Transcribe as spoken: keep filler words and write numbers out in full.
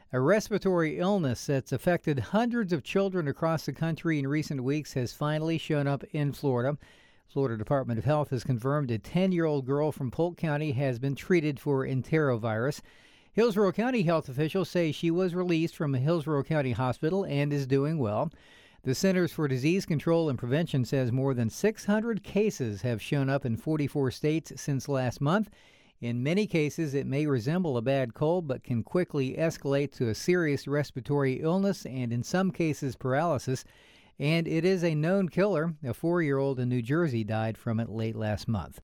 A respiratory illness that's affected hundreds of children across the country in recent weeks has finally shown up in Florida. Florida Department of Health has confirmed a ten-year-old girl from Polk County has been treated for enterovirus. Hillsborough County health officials say she was released from a Hillsborough County hospital and is doing well. The Centers for Disease Control and Prevention says more than six hundred cases have shown up in forty-four states since last month. In many cases, it may resemble a bad cold, but can quickly escalate to a serious respiratory illness and, in some cases, paralysis. And it is a known killer. A four-year-old in New Jersey died from it late last month.